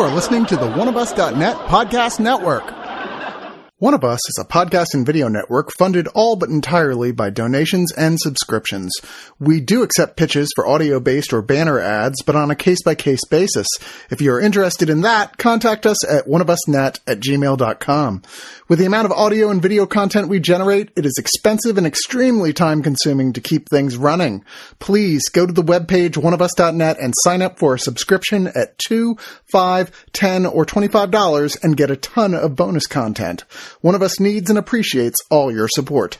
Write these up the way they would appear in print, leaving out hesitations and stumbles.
are listening to the OneOfUs.net podcast network. One of Us is a podcast and video network funded all but entirely by donations and subscriptions. We do accept pitches for audio-based or banner ads, but on a case-by-case basis. If you are interested in that, contact us at oneofusnet@gmail.com. With the amount of audio and video content we generate, it is expensive and extremely time-consuming to keep things running. Please go to the webpage oneofus.net and sign up for a subscription at $2, $5, $10, or $25 and get a ton of bonus content. One of Us needs and appreciates all your support.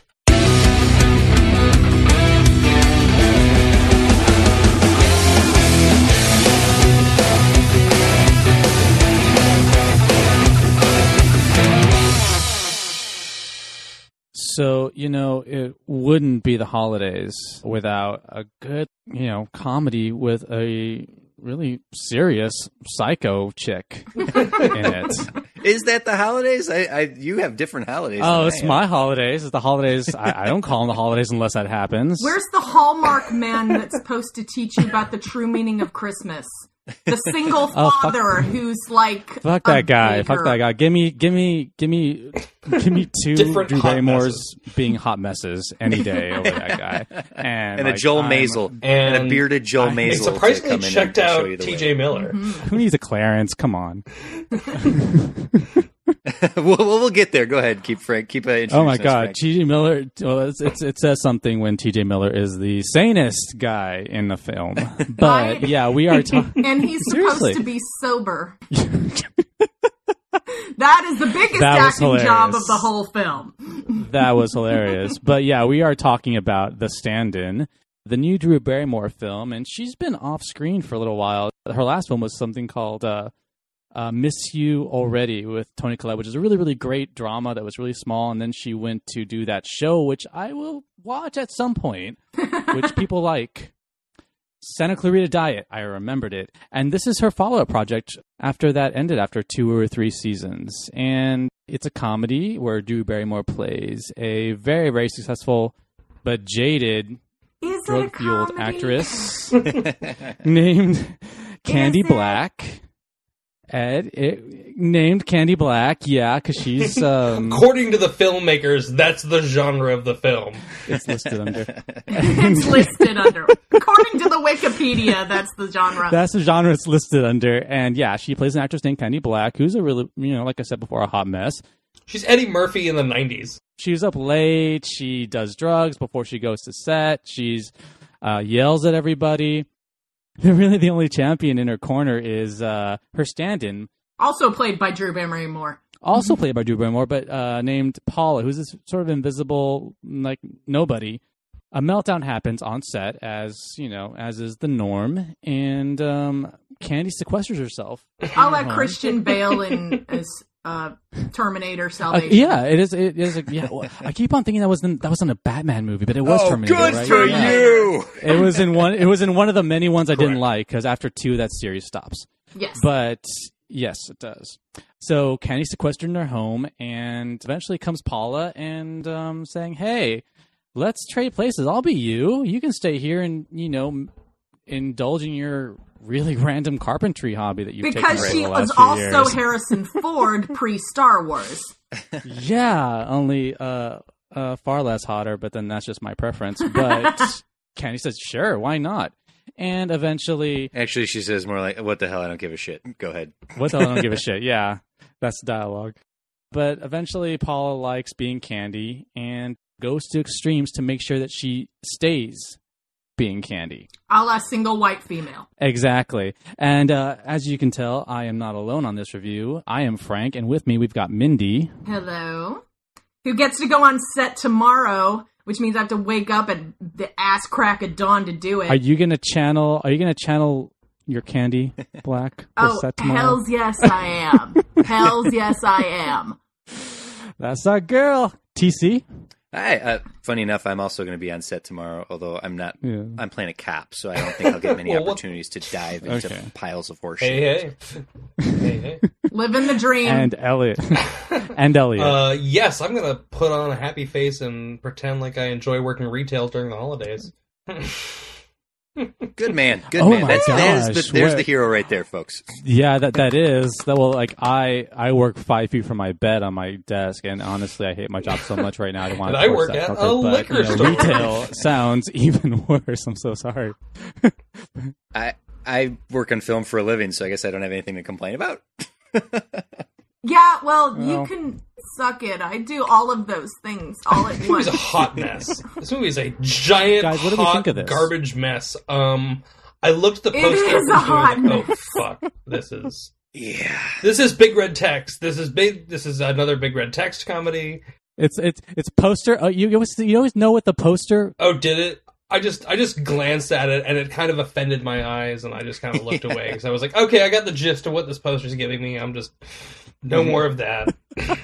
So, it wouldn't be the holidays without a good, comedy with a really serious psycho chick in it. Is that the holidays? You have different holidays. Oh, it's my holidays. It's the holidays. I don't call them the holidays unless that happens. Where's the Hallmark man that's supposed to teach you about the true meaning of Christmas? The single father who's like fuck that guy. Bigger. Fuck that guy. Give me two Drew Barrymores being hot messes any day over that guy. And a Joel Maisel. And a bearded Joel Maisel. Surprisingly checked out TJ Miller. Mm-hmm. Who needs a Clarence? Come on. we'll get there. Go ahead. Keep oh my God, TJ Miller. Well, it says something when TJ Miller is the sanest guy in the film. But yeah, we are talking. And he's supposed to be sober. That is the biggest acting job of the whole film. That was hilarious. But yeah, we are talking about The Stand-In, the new Drew Barrymore film, and she's been off screen for a little while. Her last film was something called Miss You Already with Toni Collette, which is a really, really great drama that was really small. And then she went to do that show, which I will watch at some point, which people like. Santa Clarita Diet. I remembered it. And this is her follow-up project after that ended after 2 or 3 seasons. And it's a comedy where Drew Barrymore plays a very, very successful but jaded drug-fueled actress named Candy Black. Named Candy Black, yeah, because she's... According to the filmmakers, that's the genre of the film. It's listed under. It's listed under. According to the Wikipedia, that's the genre. That's the genre it's listed under. And yeah, she plays an actress named Candy Black, who's a really, like I said before, a hot mess. She's Eddie Murphy in the 90s. She's up late. She does drugs before she goes to set. She's yells at everybody. Really, the only champion in her corner is her stand-in. Also played by Drew Barrymore. Also played by Drew Barrymore, but named Paula, who's this sort of invisible, like, nobody. A meltdown happens on set, as is the norm, and Candy sequesters herself. I'll let Christian Bale in as Terminator Salvation. Yeah, it is. Well, I keep on thinking that was in a Batman movie, but it was Terminator. Good right? for you. It was in one of the many ones I didn't like because after 2, that series stops. Yes, but yes, it does. So Candy's sequestered in her home, and eventually comes Paula and saying, "Hey, let's trade places. I'll be you. You can stay here and indulge in your really random carpentry hobby that you've taken because she the was last few also years." Harrison Ford pre-Star Wars. Yeah, only far less hotter, but then that's just my preference. But Candy says, "Sure, why not?" And eventually, actually, she says more like, "What the hell? I don't give a shit. Go ahead." What the hell? I don't give a shit. Yeah, that's dialogue. But eventually, Paula likes being Candy and goes to extremes to make sure that she stays being Candy. A la single white female. Exactly. And as you can tell, I am not alone on this review. I am Frank, and with me we've got Mindy. Hello. Who gets to go on set tomorrow, which means I have to wake up at the ass crack of dawn to do it. Are you gonna channel your Candy Black for set tomorrow? Hells yes I am. Hells yes I am. That's our girl. TC? Hi. Funny enough, I'm also going to be on set tomorrow, although I'm not. Yeah. I'm playing a cop, so I don't think I'll get many opportunities to dive into piles of horseshit. Hey. Living the dream. And Elliot. Yes, I'm going to put on a happy face and pretend like I enjoy working retail during the holidays. Good man. Good man. There's the hero right there, folks. Yeah, that is. Well, like I work 5 feet from my bed on my desk, and honestly, I hate my job so much right now. I don't want to. I work at a liquor store. Retail sounds even worse. I'm so sorry. I work on film for a living, so I guess I don't have anything to complain about. Yeah, well, you can suck it. I do all of those things all at once. This movie's a hot mess. This movie is a giant, Guys, what do we think of this? Garbage mess. I looked at the poster. It is a hot mess. Oh fuck! This is big red text. This is another big red text comedy. It's poster. Oh, you always know what the poster. Oh, did it? I just glanced at it, and it kind of offended my eyes, and I just kind of looked away because I was like, okay, I got the gist of what this poster's giving me. I'm just no more of that.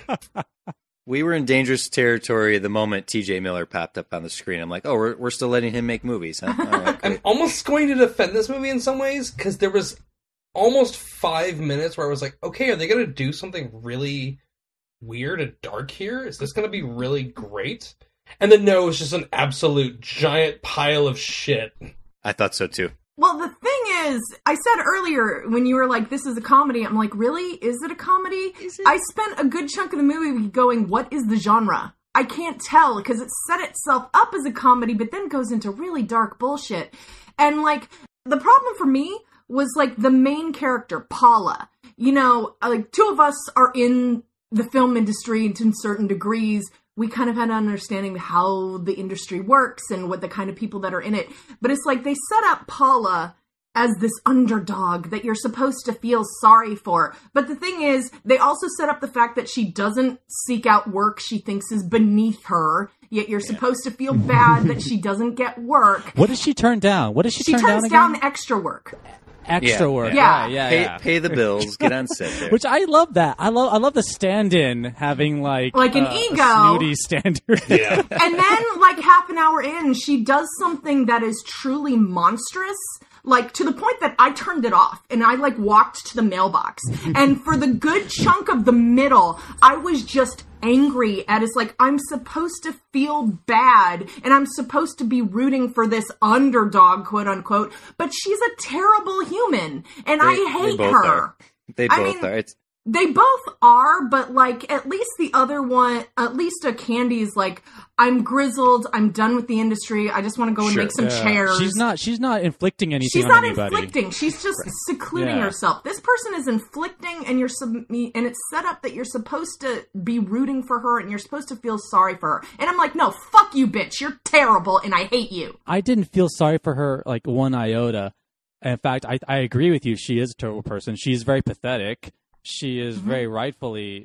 We were in dangerous territory the moment T.J. Miller popped up on the screen. I'm like, oh, we're still letting him make movies, huh? All right, I'm almost going to defend this movie in some ways because there was almost 5 minutes where I was like, okay, are they going to do something really weird and dark here? Is this going to be really great? And then no, it's just an absolute giant pile of shit. I thought so too. Well, the thing is, I said earlier when you were like, this is a comedy, I'm like, really? Is it a comedy? I spent a good chunk of the movie going, what is the genre? I can't tell because it set itself up as a comedy, but then goes into really dark bullshit. And like, the problem for me was like the main character, Paula. You know, like two of us are in the film industry to certain degrees. We kind of had an understanding of how the industry works and what the kind of people that are in it. But it's like they set up Paula as this underdog that you're supposed to feel sorry for. But the thing is, they also set up the fact that she doesn't seek out work she thinks is beneath her. Yet you're supposed to feel bad that she doesn't get work. What does she turn down? What does she turn down again? She turns down extra work. Extra work. Yeah. Pay the bills, get on set there. Which I love that. I love the stand-in having like an ego. A snooty standard. Yeah. And then like half an hour in, she does something that is truly monstrous. Like, to the point that I turned it off, and I, like, walked to the mailbox. And for the good chunk of the middle, I was just angry at it's like, I'm supposed to feel bad, and I'm supposed to be rooting for this underdog, quote-unquote, but she's a terrible human, and I hate her. They both are. They both are, but, like, at least the other one, at least a Candy's like, I'm grizzled, I'm done with the industry, I just want to go and make some chairs. She's not inflicting anything She's on not anybody. inflicting, she's just secluding herself. This person is inflicting, and and it's set up that you're supposed to be rooting for her, and you're supposed to feel sorry for her. And I'm like, no, fuck you, bitch, you're terrible, and I hate you. I didn't feel sorry for her, like, one iota. In fact, I agree with you, she is a terrible person. She's very pathetic. She is very rightfully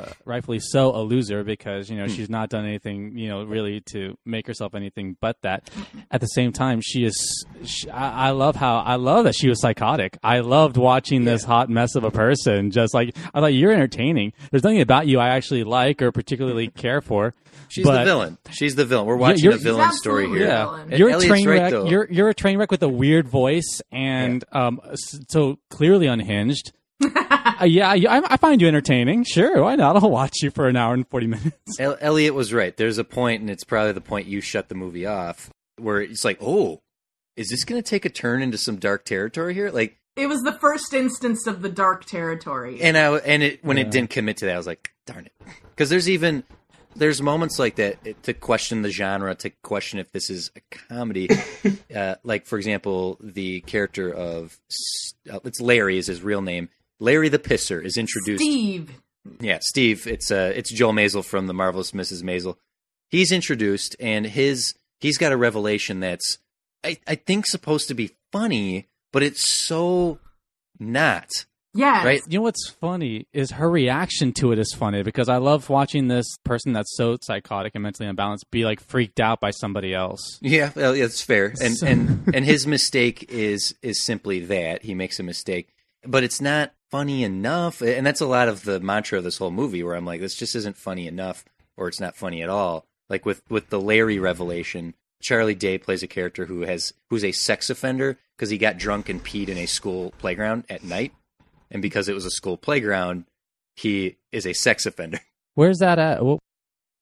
so a loser because, you know, she's not done anything, you know, really to make herself anything but that. At the same time, I love that she was psychotic. I loved watching this hot mess of a person. Just like, I thought, you're entertaining. There's nothing about you I actually like or particularly care for. She's the villain. We're watching a villain story here. Yeah. You're a train wreck. You're a train wreck with a weird voice and so clearly unhinged. I find you entertaining. Sure, why not? I'll watch you for an hour and 40 minutes. Elliot was right. There's a point, and it's probably the point you shut the movie off, where it's like, oh, is this going to take a turn into some dark territory here? Like, it was the first instance of the dark territory. And when it didn't commit to that, I was like, darn it. Because there's moments like that to question the genre, to question if this is a comedy. Like, for example, the character of it's Larry is his real name. Larry the Pisser is introduced. Steve. Yeah, Steve. It's Joel Maisel from The Marvelous Mrs. Maisel. He's introduced, and he's got a revelation that's I think supposed to be funny, but it's so not. Yes. Right? You know what's funny is her reaction to it is funny because I love watching this person that's so psychotic and mentally unbalanced be like freaked out by somebody else. Yeah, well, it's fair. And his mistake is simply that he makes a mistake, but it's not funny enough. And that's a lot of the mantra of this whole movie, where I'm like, this just isn't funny enough, or it's not funny at all. Like with the Larry revelation, Charlie Day plays a character who's a sex offender because he got drunk and peed in a school playground at night. And because it was a school playground, he is a sex offender. Where's that at?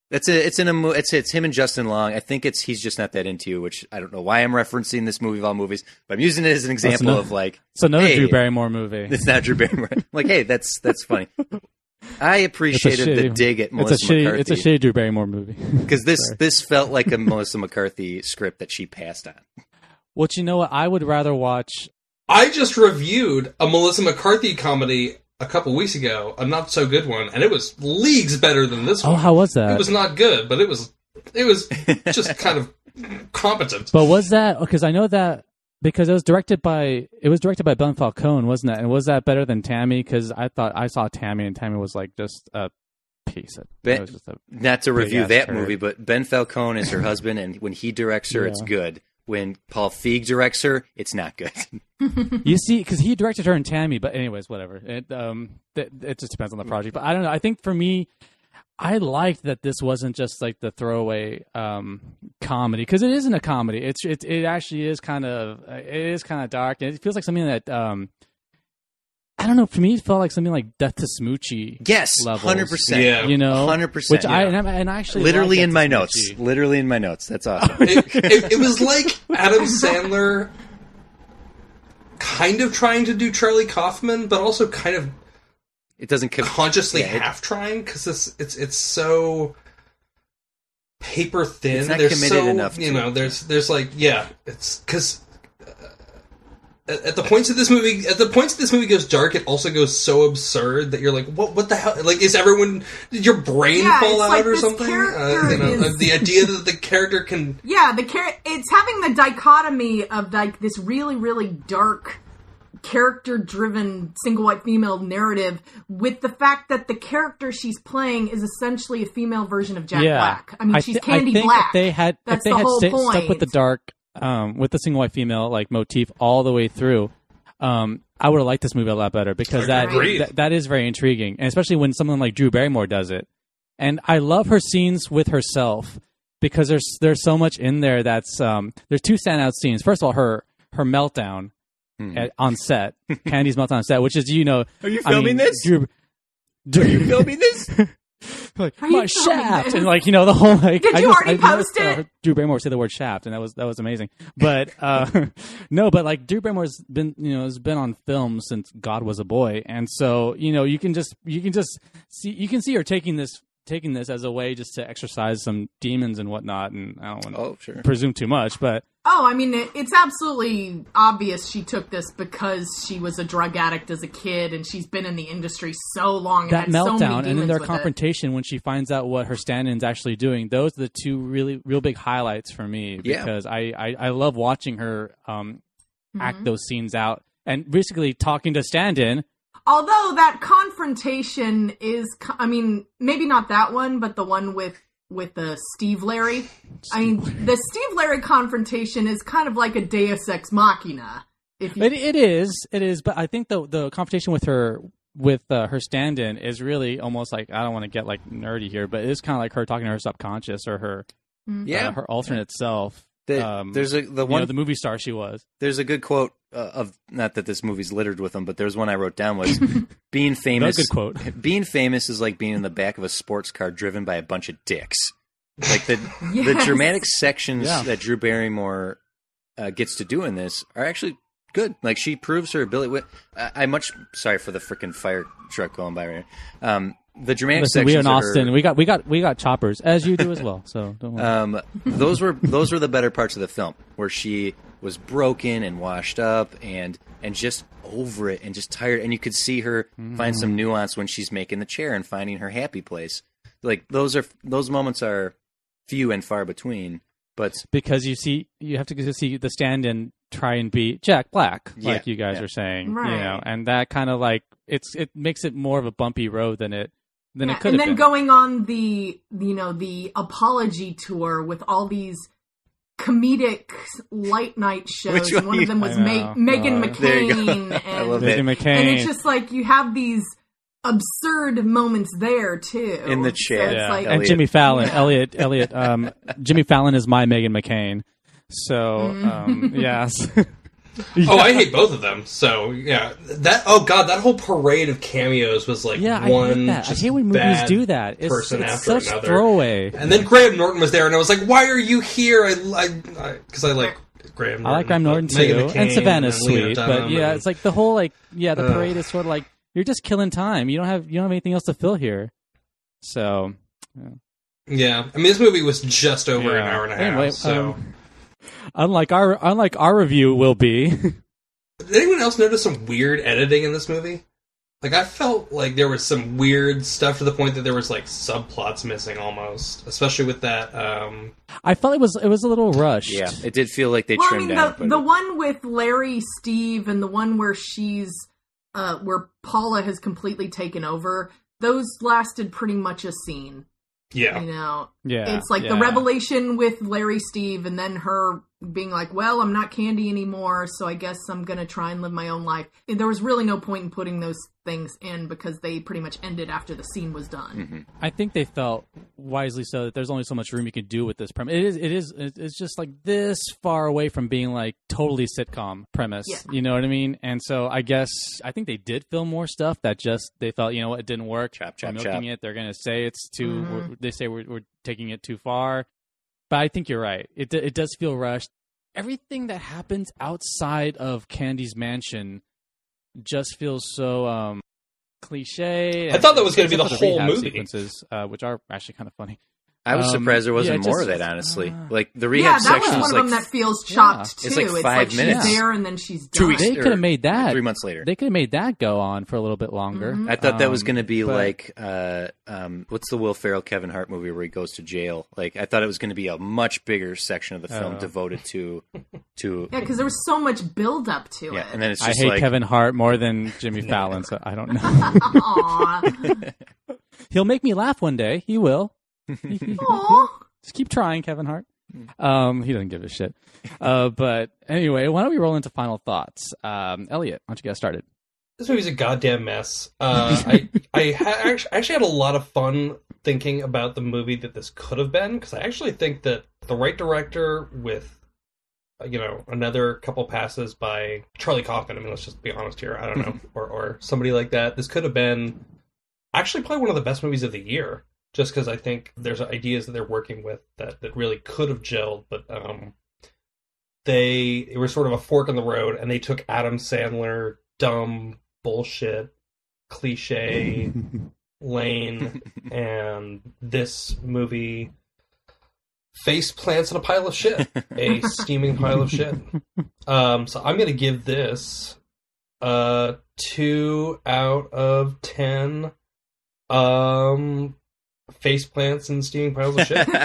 It's him and Justin Long. I think he's just not that into you, which I don't know why I'm referencing this movie of all movies, but I'm using it as an example of like. It's another hey, Drew Barrymore movie. It's not Drew Barrymore. Like, hey, that's funny. I appreciated the dig at Melissa McCarthy. It's a shitty Drew Barrymore movie. Because this felt like a Melissa McCarthy script that she passed on. Well, you know what? I would rather watch. I just reviewed a Melissa McCarthy comedy a couple weeks ago, a not so good one, and it was leagues better than this one. Oh, how was that? It was not good, but it was just kind of competent. But was that because I know that because it was directed by Ben Falcone, wasn't it? And was that better than Tammy? Because I thought I saw Tammy, and Tammy was like just a piece of. Not to review that turd. movie, but Ben Falcone is her husband, and when he directs her, it's good. When Paul Feig directs her, it's not good. You see, because he directed her in Tammy, but anyways, whatever. It just depends on the project. But I don't know. I think for me, I liked that this wasn't just like the throwaway comedy, because it isn't a comedy. It actually is kind of dark, and it feels like something that I don't know. For me, it felt like something like Death to Smoochie. Yes, levels, 100%. Yeah, 100%. Which yeah. I actually literally like in my Death to notes. Smoochie. Literally in my notes. That's awesome. It was like Adam Sandler kind of trying to do Charlie Kaufman, but also kind of It doesn't consciously half trying, because it's so paper thin. It's not There's committed so, enough. There's like it's because. At the points of this movie goes dark, it also goes so absurd that you're like, what the hell? Like, did your brain fall out like or this something? Is... The idea that the character can... Yeah, it's having the dichotomy of like this really, really dark, character-driven single white female narrative with the fact that the character she's playing is essentially a female version of Jack Black. I mean, she's Candy Black. If they had stuck with the dark... with the single white female like motif all the way through, I would have liked this movie a lot better, because that is very intriguing, and especially when someone like Drew Barrymore does it. And I love her scenes with herself, because there's so much in there that's there's two standout scenes. First of all, her meltdown on set, Candy's meltdown on set, which is Are you filming this? Are you filming this? Like, my shaft, and like the whole like. Did you already post it? Drew Barrymore said the word shaft, and that was amazing. But no, but like Drew Barrymore's been has been on film since God Was a Boy, and so you can see her taking this as a way just to exercise some demons and whatnot. And I don't want to presume too much, but. Oh, I mean, it's absolutely obvious she took this because she was a drug addict as a kid, and she's been in the industry so long. That and had meltdown, so many and then their with confrontation when she finds out what her stand-in's actually doing. Those are the two real big highlights for me, because I love watching her act those scenes out, and basically talking to stand-in. Although that confrontation is, I mean, maybe not that one, but the one with the Steve Larry. I mean, the Steve Larry confrontation is kind of like a Deus Ex Machina. It is, but I think the confrontation with her stand-in is really almost like, I don't want to get like nerdy here, but it's kind of like her talking to her subconscious, or her her alternate self. There's the movie star she was. There's a good quote of, not that this movie's littered with them, but there's one I wrote down, was being famous. Good quote. Being famous is like being in the back of a sports car driven by a bunch of dicks. Like the dramatic sections that Drew Barrymore gets to do in this are actually good. Like, she proves her ability. Sorry for the freaking fire truck going by right now. The dramatic sections. We in Austin, we got choppers, as you do as well. So don't worry. Those were the better parts of the film, where she was broken and washed up and just over it and just tired, and you could see her find some nuance when she's making the chair and finding her happy place. Like, those moments are few and far between. But because you have to see the stand-in try and be Jack Black, like you guys are saying, right. And that kind of like it makes it more of a bumpy road than it could have been. And then going on the apology tour with all these comedic late night shows. One of them was Meghan McCain. I love Meghan McCain. And it's just like you have these absurd moments there too in the chair. So like, and Jimmy Fallon, Elliot. Jimmy Fallon is my Meghan McCain. So yes. Oh, I hate both of them. So yeah, that whole parade of cameos was like I one. hate that. I hate when movies do that. It's after such another. Throwaway. And then Graham Norton was there, and I was like, "Why are you here?" Because I like Graham Norton. I like Graham Norton too, and Savannah's sweet. But yeah, it's like the whole the parade is sort of like you're just killing time. You don't have anything else to fill here. So. Yeah, I mean, this movie was just over an hour and a half. Anyway, so, unlike our review will be. Did anyone else notice some weird editing in this movie? Like, I felt like there was some weird stuff to the point that there was like subplots missing almost, especially with that. I felt it was a little rushed. Yeah, it did feel like they trimmed out. The one with Larry, Steve, and the one where where Paula has completely taken over. Those lasted pretty much a scene. Yeah. It's like the revelation with Larry, Steve, and then her being like, well, I'm not Candy anymore, so I guess I'm going to try and live my own life. There was really no point in putting those things in because they pretty much ended after the scene was done. Mm-hmm. I think they felt wisely so that there's only so much room you can do with this premise. It's just like this far away from being like totally sitcom premise. Yeah. You know what I mean? And so I think they did film more stuff that just they felt, you know what, it didn't work. Chop, We're chop, milking chop. it. They're going to say it's too. They say we're taking it too far. But I think you're right. It does feel rushed. Everything that happens outside of Candy's mansion just feels so cliche. I thought that was going to be the except for whole rehab movie. sequences, which are actually kind of funny. I was surprised there wasn't more of just- that, honestly. Like, the rehab that section was is one of them like that feels chopped too. It's like 5 minutes. She's there and then she's done. 2 weeks. They could have made that 3 months later. They could have made that go on for a little bit longer. I thought that was going to be but- like, what's the Will Ferrell, Kevin Hart movie where he goes to jail? Like, I thought it was going to be a much bigger section of the film devoted to. Yeah, because there was so much build up to Yeah, it. and then it's I just hate like Kevin Hart more than Jimmy Fallon, so I don't know. Aw. He'll make me laugh one day. He will. Aw. Just keep trying, Kevin Hart. He doesn't give a shit. But anyway, why don't we roll into final thoughts? Elliot, why don't you get started? This movie's a goddamn mess. I actually had a lot of fun thinking about the movie that this could have been, because I actually think that the right director with, another couple passes by Charlie Kaufman, I mean, let's just be honest here, I don't know, or somebody like that, this could have been actually probably one of the best movies of the year, just because I think there's ideas that they're working with that really could have gelled, but it was sort of a fork in the road, and they took Adam Sandler, dumb bullshit, cliche lane, and this movie face plants in a pile of shit, a steaming pile of shit. So I'm going to give this 2 out of 10 face plants and steaming piles of shit.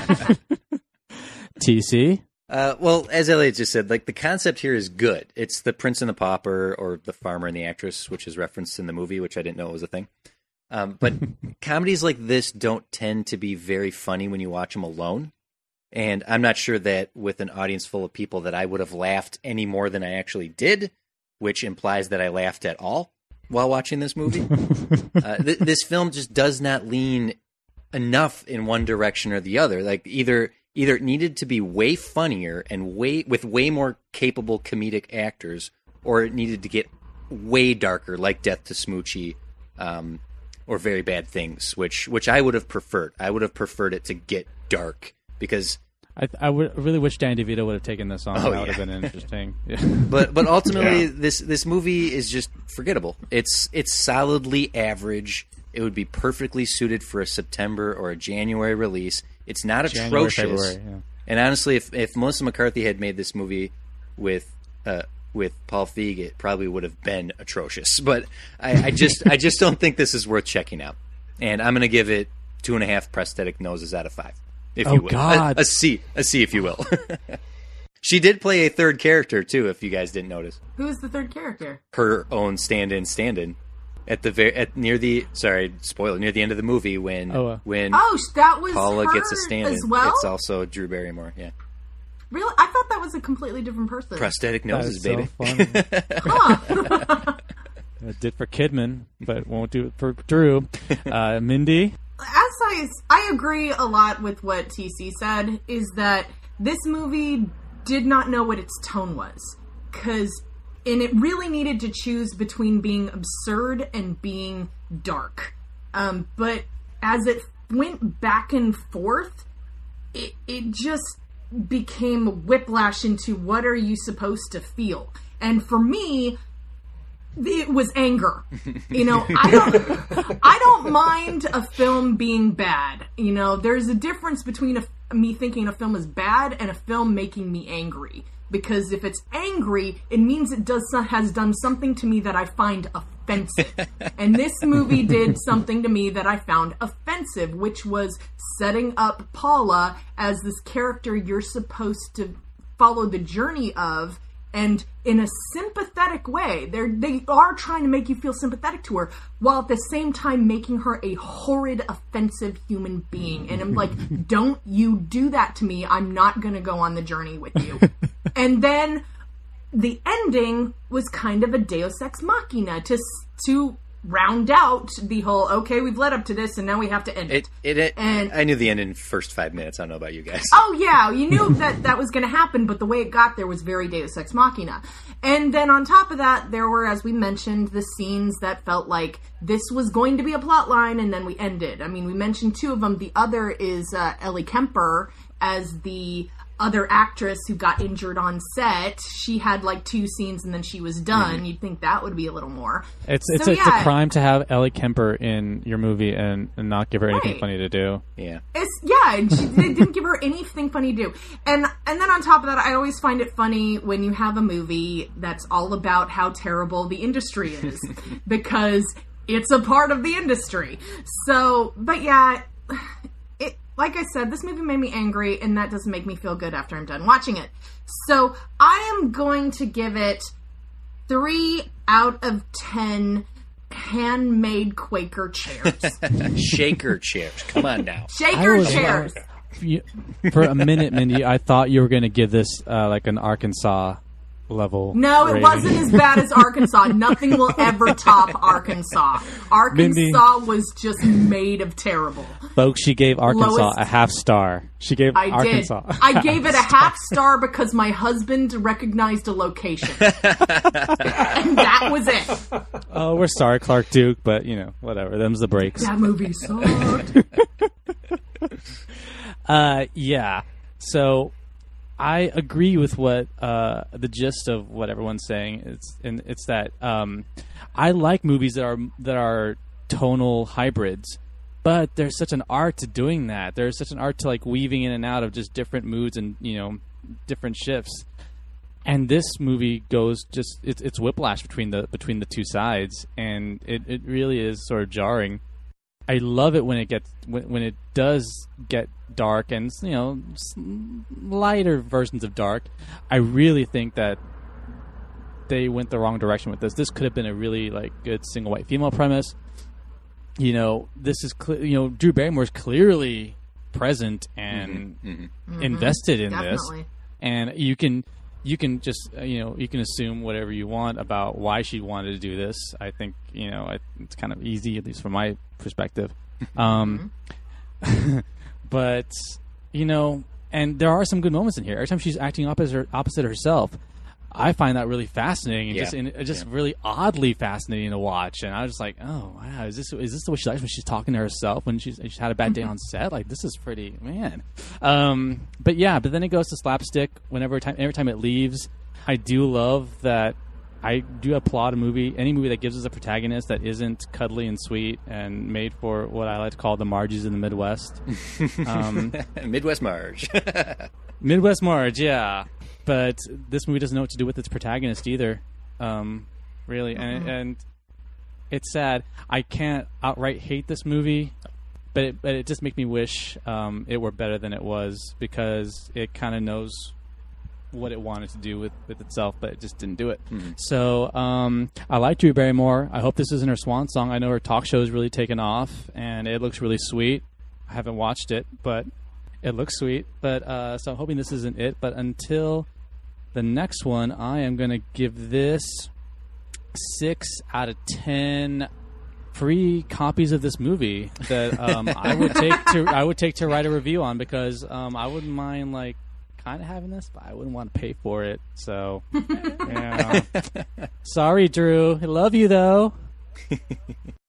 TC? well, as Elliot just said, like, the concept here is good. It's the Prince and the Pauper, or the farmer and the actress, which is referenced in the movie, which I didn't know was a thing. But comedies like this don't tend to be very funny when you watch them alone. And I'm not sure that with an audience full of people that I would have laughed any more than I actually did, which implies that I laughed at all while watching this movie. This film just does not lean enough in one direction or the other. Like, either it needed to be way funnier and with way more capable comedic actors, or it needed to get way darker, like Death to Smoochie, or Very Bad Things, which I would have preferred. I would have preferred it to get dark, because I would really wish Danny DeVito would have taken this on. Oh, That would have yeah. been interesting. Yeah. But ultimately, this movie is just forgettable. It's solidly average. It would be perfectly suited for a September or a January release. It's not January, atrocious. February, yeah. And honestly, if Melissa McCarthy had made this movie with Paul Feig, it probably would have been atrocious. But I just don't think this is worth checking out. And I'm going to give it 2.5 prosthetic noses out of 5. If Oh, you will. God. A C, if you will. She did play a third character too, if you guys didn't notice. Who is the third character? Her own stand-in at the near the end of the movie when that was Paula her gets a stand-in. as well? It's also Drew Barrymore. Yeah, Really? I thought that was a completely different person. prosthetic That noses, is baby. so funny. Huh. It did for Kidman, but won't do it for Drew. Mindy? I agree a lot with what TC said, is that this movie did not know what its tone was. and it really needed to choose between being absurd and being dark. But as it went back and forth, it just became a whiplash into what are you supposed to feel. And for me, it was anger. I don't mind a film being bad. There's a difference between me thinking a film is bad and a film making me angry. Because if it's angry, it means it has done something to me that I find offensive. And this movie did something to me that I found offensive, which was setting up Paula as this character you're supposed to follow the journey of, and in a sympathetic way. They are trying to make you feel sympathetic to her, while at the same time making her a horrid, offensive human being. And I'm like, don't you do that to me. I'm not going to go on the journey with you. And then the ending was kind of a Deus Ex Machina to round out the whole, okay, we've led up to this and now we have to end it. And I knew the end in the first 5 minutes. I don't know about you guys. Oh yeah, you knew that was going to happen, but the way it got there was very Deus Ex Machina. And then on top of that, there were, as we mentioned, the scenes that felt like this was going to be a plot line, and then we ended. I mean, we mentioned 2 of them. The other is Ellie Kemper as the other actress who got injured on set. She had like 2 scenes and then she was done. Mm-hmm. You'd think that would be a little more. It's a crime to have Ellie Kemper in your movie and not give her anything funny to do. Yeah. And they didn't give her anything funny to do. And then on top of that, I always find it funny when you have a movie that's all about how terrible the industry is because it's a part of the industry. So, but yeah, like I said, this movie made me angry, and that doesn't make me feel good after I'm done watching it. So I am going to give it 3 out of 10 handmade Quaker chairs. Shaker chairs. Come on now. Shaker chairs. For a minute, Mindy, I thought you were going to give this like an Arkansas level. No, it rating. wasn't as bad as Arkansas. Nothing will ever top Arkansas. Arkansas was just made of terrible. Folks, she gave Arkansas a half star. She gave Arkansas. I gave it a half star because my husband recognized a location. And that was it. Oh, we're sorry, Clark Duke, but, whatever. Them's the breaks. That movie sucked. Yeah. So I agree with what the gist of what everyone's saying. It's that I like movies that are tonal hybrids, but there's such an art to doing that. There's such an art to like weaving in and out of just different moods and different shifts. And this movie goes it's whiplash between the 2 sides, and it really is sort of jarring. I love it when it does get dark and lighter versions of dark. I really think that they went the wrong direction with this. This could have been a really like good single white female premise. This is Drew Barrymore's clearly present and invested in Definitely. this, and you can just you can assume whatever you want about why she wanted to do this. I think it's kind of easy, at least from my perspective. But and there are some good moments in here. Every time she's acting opposite herself, I find that really fascinating and just really oddly fascinating to watch. And I was just like, oh wow, is this the way she likes when she's talking to herself when she's had a bad day on set? Like, this is pretty, man. But then it goes to slapstick every time it leaves. I do love that. I do applaud any movie that gives us a protagonist that isn't cuddly and sweet and made for what I like to call the Marges in the Midwest. Midwest Marge. Midwest Marge, yeah. But this movie doesn't know what to do with its protagonist either, really. And it's sad. I can't outright hate this movie, but it just makes me wish it were better than it was, because it kind of knows what it wanted to do with itself, but it just didn't do it. Mm-hmm. So I like Drew Barrymore. I hope this isn't her swan song. I know her talk show is really taken off, and it looks really sweet. I haven't watched it, but it looks sweet. But so I'm hoping this isn't it. But until the next one, I am going to give this 6 out of 10 free copies of this movie that I would take to write a review on, because I wouldn't mind like kind of having this, but I wouldn't want to pay for it. So, yeah. Sorry, Drew. I love you though.